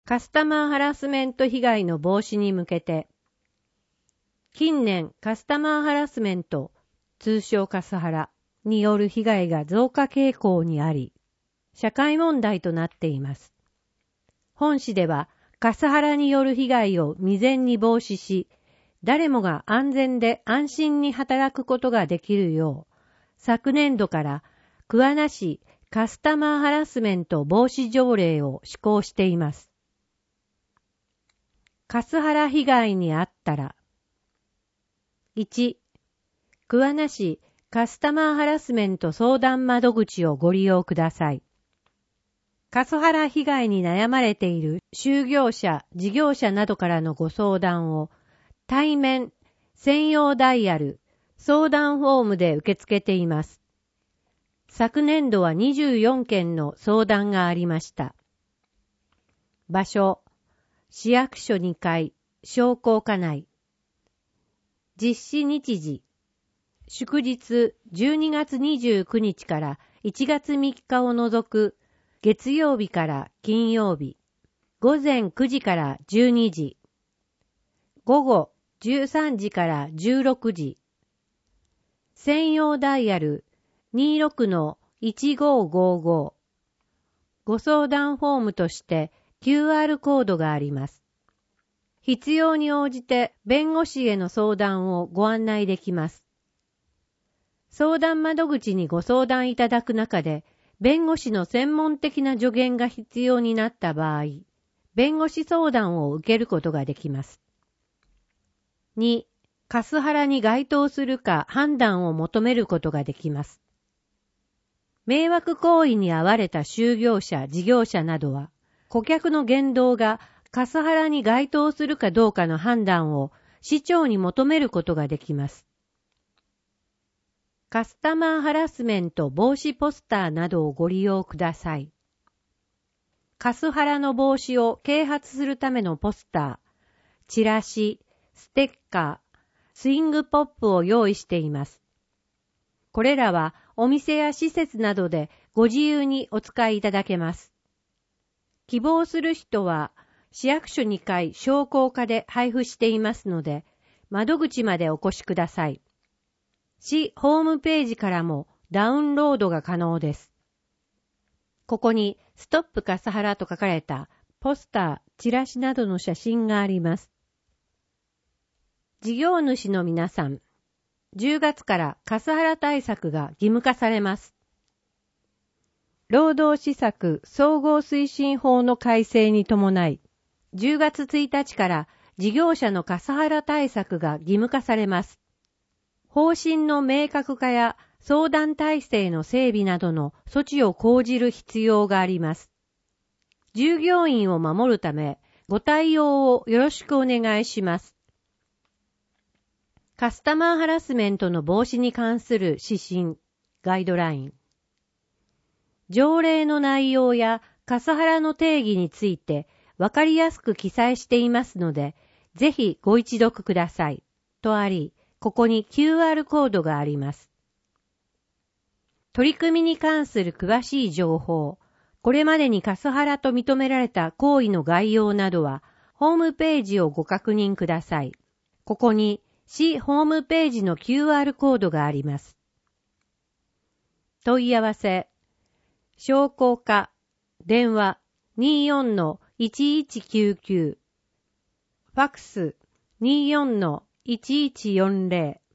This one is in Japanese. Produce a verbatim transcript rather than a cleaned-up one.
カスタマーハラスメント被害の防止に向けて、近年カスタマーハラスメント、通称カスハラによる被害が増加傾向にあり、社会問題となっています。本誌ではカスハラによる被害を未然に防止し、誰もが安全で安心に働くことができるよう、昨年度から桑名市カスタマーハラスメント防止条例を施行しています。カスハラ被害に遭ったら、いち、桑名市カスタマーハラスメント相談窓口をご利用ください。カスハラ被害に悩まれている就業者、事業者などからのご相談を対面、専用ダイヤル、相談フォームで受け付けています。昨年度はにじゅうよんけんの相談がありました。場所、市役所にかい、商工課内。実施日時、祝日じゅうにがつにじゅうくにちからいちがつみっかを除く月曜日から金曜日、ごぜんくじからじゅうにじ、午後じゅうさんじからじゅうろくじ、専用ダイヤル にじゅうろくのいちごーごーごー、ご相談フォームとしてキューアール コードがあります。必要に応じて弁護士への相談をご案内できます。相談窓口にご相談いただく中で、弁護士の専門的な助言が必要になった場合、弁護士相談を受けることができます。に、カスハラに該当するか判断を求めることができます。迷惑行為に遭われた就業者、事業者などは、顧客の言動がカスハラに該当するかどうかの判断を市長に求めることができます。カスタマーハラスメント防止ポスターなどをご利用ください。カスハラの防止を啓発するためのポスター、チラシ、ステッカー、スイングポップを用意しています。これらはお店や施設などでご自由にお使いいただけます。希望する人は市役所にかい商工課で配布していますので、窓口までお越しください。市ホームページからもダウンロードが可能です。ここにストップカスハラと書かれたポスター、チラシなどの写真があります。事業主の皆さん、じゅうがつからカスハラ対策が義務化されます。労働施策総合推進法の改正に伴い、じゅうがつついたちから事業者のカスハラ対策が義務化されます。方針の明確化や相談体制の整備などの措置を講じる必要があります。従業員を守るため、ご対応をよろしくお願いします。カスタマーハラスメントの防止に関する指針、ガイドライン。条例の内容やカスハラの定義についてわかりやすく記載していますので、ぜひご一読ください。とあり、ここに キューアール コードがあります。取り組みに関する詳しい情報、これまでにカスハラと認められた行為の概要などは、ホームページをご確認ください。ここに市ホームページの キューアール コードがあります。問い合わせ、商工課、電話 にじゅうよんのいちいちきゅうきゅう、ファクス にじゅうよんのいちいちよんぜろ、